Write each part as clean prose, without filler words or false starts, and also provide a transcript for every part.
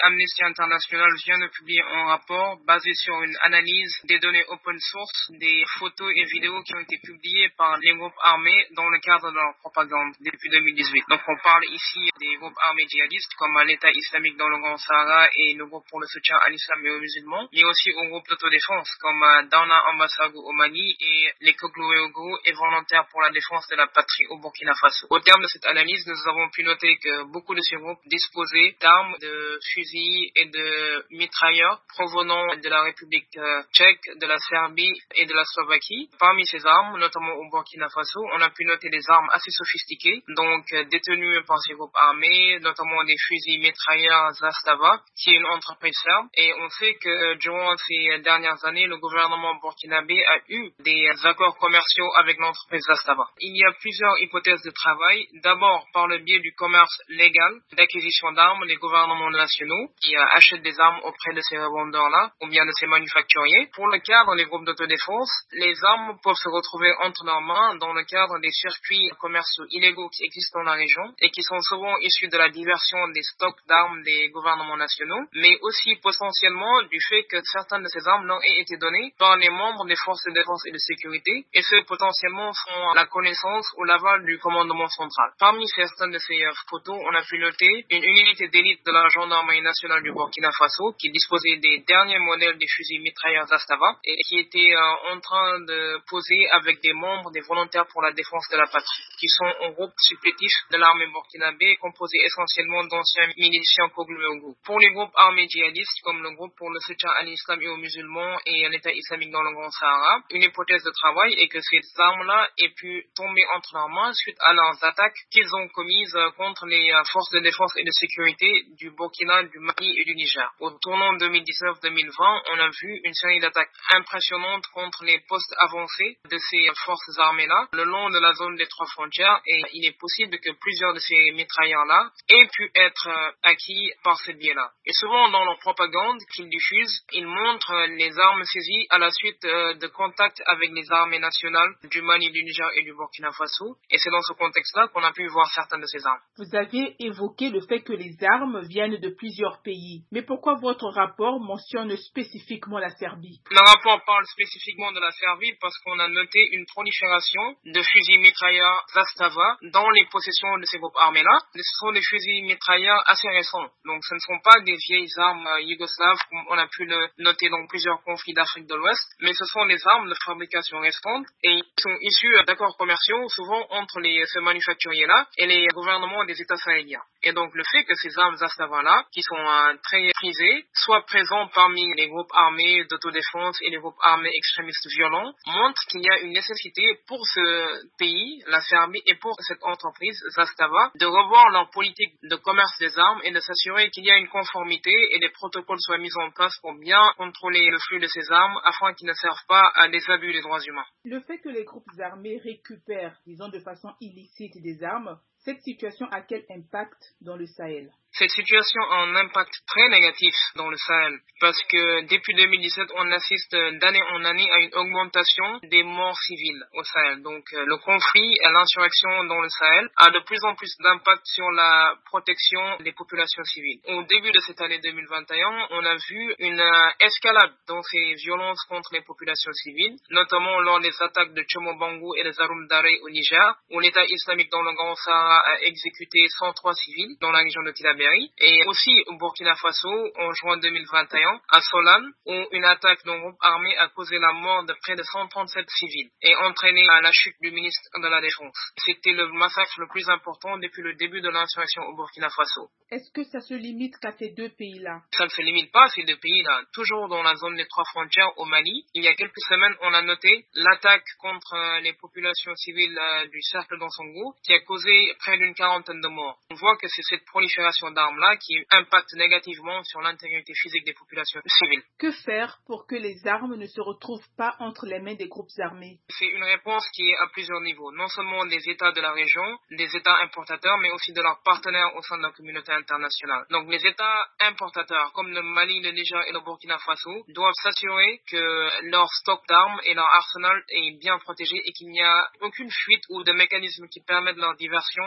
Amnesty International vient de publier un rapport basé sur une analyse des données open source, des photos et vidéos qui ont été publiées par les groupes armés dans le cadre de leur propagande depuis 2018. Donc on parle ici des groupes armés djihadistes comme l'État islamique dans le Grand Sahara et le groupe pour le soutien à l'islam et aux musulmans, mais aussi aux groupes d'autodéfense comme Dana Ambasago au Mali et les Koglueogo et volontaires pour la défense de la patrie au Burkina Faso. Au terme de cette analyse, nous avons pu noter que beaucoup de ces groupes disposaient d'armes, de fusils et de mitrailleurs provenant de la République tchèque, de la Serbie et de la Slovaquie. Parmi ces armes, notamment au Burkina Faso, on a pu noter des armes assez sophistiquées, donc détenues par ces groupes armés, notamment des fusils mitrailleurs Zastava, qui est une entreprise serbe. Et on sait que durant ces dernières années, le gouvernement burkinabé a eu des accords commerciaux avec l'entreprise Zastava. Il y a plusieurs hypothèses de travail. D'abord, par le biais du commerce légal d'acquisition d'armes, les gouvernements nationaux qui achètent des armes auprès de ces revendeurs-là ou bien de ces manufacturiers. Pour le cadre des groupes d'autodéfense, les armes peuvent se retrouver entre leurs mains dans le cadre des circuits commerciaux illégaux qui existent dans la région et qui sont souvent issus de la diversion des stocks d'armes des gouvernements nationaux, mais aussi potentiellement du fait que certaines de ces armes leur aient été données par les membres des forces de défense et de sécurité, et ceux potentiellement sont la connaissance ou l'aval du commandement central. Parmi certaines de ces photos, on a pu noter une unité d'élite de la gendarmerie nationale du Burkina Faso qui disposait des derniers modèles des fusils mitrailleurs Zastava et qui était en train de poser avec des membres des volontaires pour la défense de la patrie, qui sont un groupe supplétif de l'armée burkinabé composé essentiellement d'anciens miliciens Koglueogo. Pour les groupes armés djihadistes comme le groupe pour le soutien à l'islam et aux musulmans et à l'État islamique dans le Grand Sahara, une hypothèse de travail est que ces armes-là aient pu tomber entre leurs mains suite à leurs attaques qu'ils ont commises contre les forces de défense et de sécurité du Burkina, du Mali et du Niger. Au tournant 2019-2020, on a vu une série d'attaques impressionnantes contre les postes avancés de ces forces armées-là le long de la zone des trois frontières, et il est possible que plusieurs de ces mitrailleurs-là aient pu être acquis par ce biais-là. Et souvent dans leur propagande qu'ils diffusent, ils montrent les armes saisies à la suite de contacts avec les armées nationales du Mali, du Niger et du Burkina Faso, et c'est dans ce contexte-là qu'on a pu voir certaines de ces armes. Vous aviez évoqué le fait que les armes viennent de plusieurs pays, mais pourquoi votre rapport mentionne spécifiquement la Serbie? Le rapport parle spécifiquement de la Serbie parce qu'on a noté une prolifération de fusils mitrailleurs Zastava dans les possessions de ces groupes armés-là. Ce sont des fusils mitrailleurs assez récents, donc ce ne sont pas des vieilles armes yougoslaves comme on a pu le noter dans plusieurs conflits d'Afrique de l'Ouest, mais ce sont des armes de fabrication récente et qui sont issues d'accords commerciaux souvent entre ce manufacturier-là et les gouvernements des États sahéliens. Et donc le fait que ces armes Zastava-là, qui sont très prisées, soient présents parmi les groupes armés d'autodéfense et les groupes armés extrémistes violents, montre qu'il y a une nécessité pour ce pays, la Serbie, et pour cette entreprise Zastava, de revoir leur politique de commerce des armes et de s'assurer qu'il y a une conformité et des protocoles soient mis en place pour bien contrôler le flux de ces armes afin qu'ils ne servent pas à des abus des droits humains. Le fait que les groupes armés récupèrent, disons de façon illicite, des armes, cette situation a quel impact dans le Sahel? Cette situation a un impact très négatif dans le Sahel parce que depuis 2017, on assiste d'année en année à une augmentation des morts civiles au Sahel. Donc le conflit et l'insurrection dans le Sahel a de plus en plus d'impact sur la protection des populations civiles. Au début de cette année 2021, on a vu une escalade dans ces violences contre les populations civiles, notamment lors des attaques de Tchomobangu et de Zarum Dare au Niger, où l'État islamique dans le Grand Sahara a exécuté 103 civils dans la région de Tillabéri. Et aussi au Burkina Faso, en juin 2021, à Solane, où une attaque d'un groupe armé a causé la mort de près de 137 civils et entraîné la chute du ministre de la Défense. C'était le massacre le plus important depuis le début de l'insurrection au Burkina Faso. Est-ce que ça se limite qu'à ces deux pays-là? Ça ne se limite pas à ces deux pays-là. Toujours dans la zone des trois frontières au Mali, il y a quelques semaines, on a noté l'attaque contre les populations civiles du cercle d'Ansongo qui a causé près d'une quarantaine de morts. On voit que c'est cette prolifération d'armes-là qui impacte négativement sur l'intégrité physique des populations civiles. Que faire pour que les armes ne se retrouvent pas entre les mains des groupes armés? C'est une réponse qui est à plusieurs niveaux, non seulement des États de la région, des États importateurs, mais aussi de leurs partenaires au sein de la communauté internationale. Donc les États importateurs, comme le Mali, le Niger et le Burkina Faso, doivent s'assurer que leur stock d'armes et leur arsenal est bien protégé et qu'il n'y a aucune fuite ou de mécanisme qui permettent leur diversion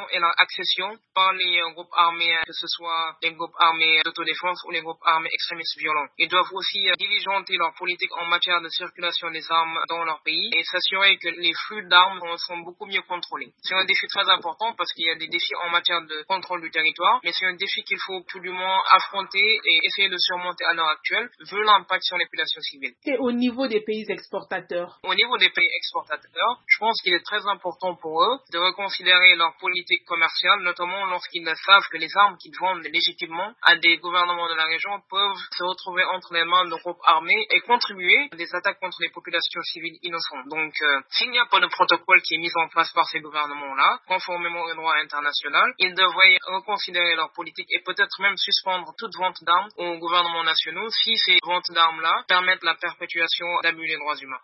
et leur accession par les groupes armés, que ce soit les groupes armés d'autodéfense ou les groupes armés extrémistes violents. Ils doivent aussi diligenter leur politique en matière de circulation des armes dans leur pays et s'assurer que les flux d'armes sont beaucoup mieux contrôlés. C'est un défi très important parce qu'il y a des défis en matière de contrôle du territoire, mais c'est un défi qu'il faut tout du moins affronter et essayer de surmonter à l'heure actuelle, vu l'impact sur les populations civiles. Et au niveau des pays exportateurs? Au niveau des pays exportateurs, je pense qu'il est très important pour eux de reconsidérer leur politique commerciale, notamment lorsqu'ils savent que les armes qu'ils vendent légitimement à des gouvernements de la région peuvent se retrouver entre les mains de groupes armés et contribuer à des attaques contre les populations civiles innocentes. Donc, s'il n'y a pas de protocole qui est mis en place par ces gouvernements-là, conformément au droit international, ils devraient reconsidérer leur politique et peut-être même suspendre toute vente d'armes aux gouvernements nationaux si ces ventes d'armes-là permettent la perpétuation d'abus des droits humains.